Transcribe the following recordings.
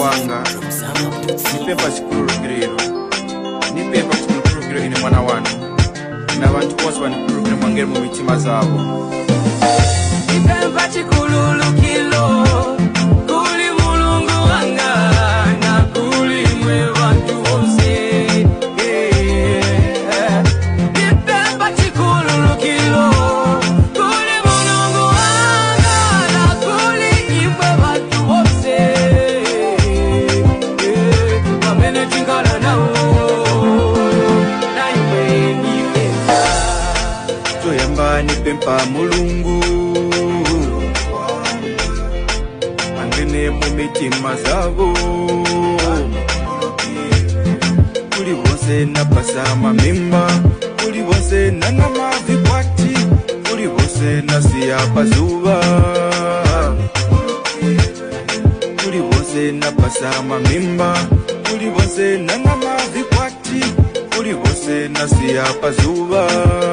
wanga nipemba chikululukiriro nipemba kuti mukululukiro ine mwana wanu nabantu bose banikululukire mwangere mu mitima zabo nipemba chikululukiro kuli mulungu wanga na kuli mwe bantu bose nipemba chikululukiro kuli mulungu wanga na kuli mwe bantu bose pamene tingala nawo na iwe nipemba toyamba nipemba mulungu angene mu mitima zabo kuli bose napasa mamimba kuli bose nanamavikwati kuli bose nasiyapazuba kuli bose napasa mamimba kuli bose nanamavikwati kuli bose nasiyapazuba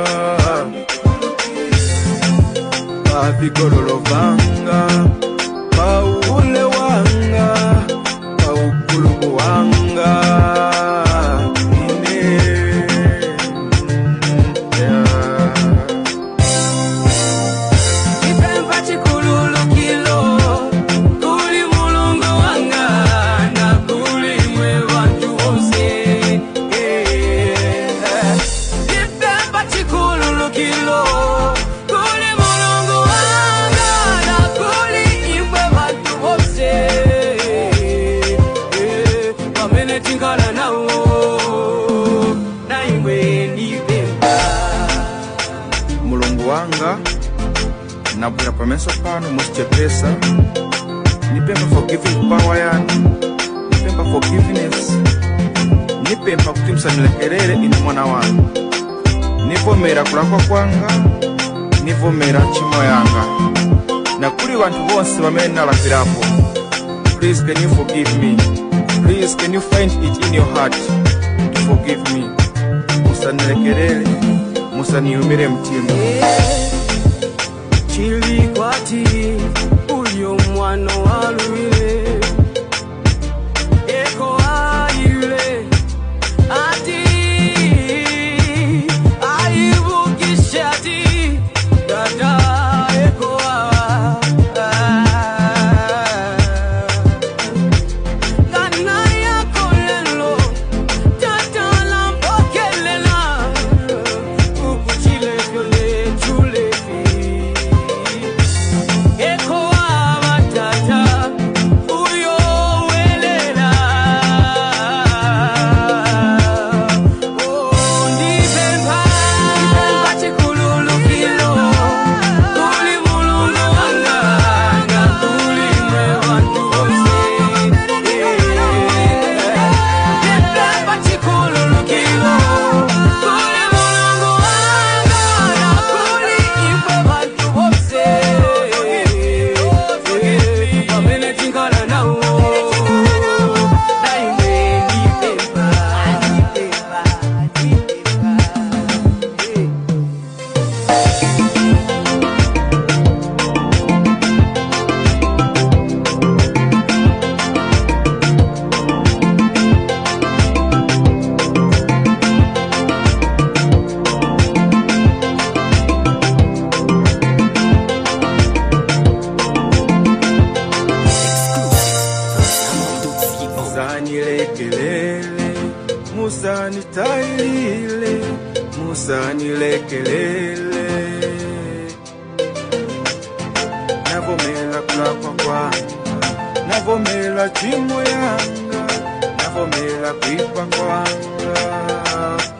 pavikololo vanga paule wanga paukulumu wanga nipemba chikululukiro kuli mulungu wanga na kuli mwe bantu bose nipemba chikululukiro kuli mulungu wanga na kuli mwe bantu bose pamene tingala nawo na iwe nipemba mulungu wanga nabwera pameso pano musichepesa nipemba forgiving power yanu nipemba forgiveness nipemba kuti msanilekerere ine mwana wanu nivomera kulakwa kwanga nivomera chimo yanga na kuli bantu bonse bamene nalapirapo please can you forgive me please can you find it in your heart to forgive me musanilekerere musaniyumire mtima chili kwati uyo mwana waluile eko aile ati aibukishati dada eko gana yako lelo tata lampokelela ukuchile vyole chulevi eko abatata uyo welela ndipemba chikululukiro kuli mulungu wanga na kuli mwe bantu bose ndipemba chikululukiro kuli mulungu wanga na kuli mwe bantu bose pamene tingala nawo na iwe ndipemba musanilekelele musanitailile musanilekelele navomela kulakwa kwanga navomela chimo yanga navomela kuipa kwanga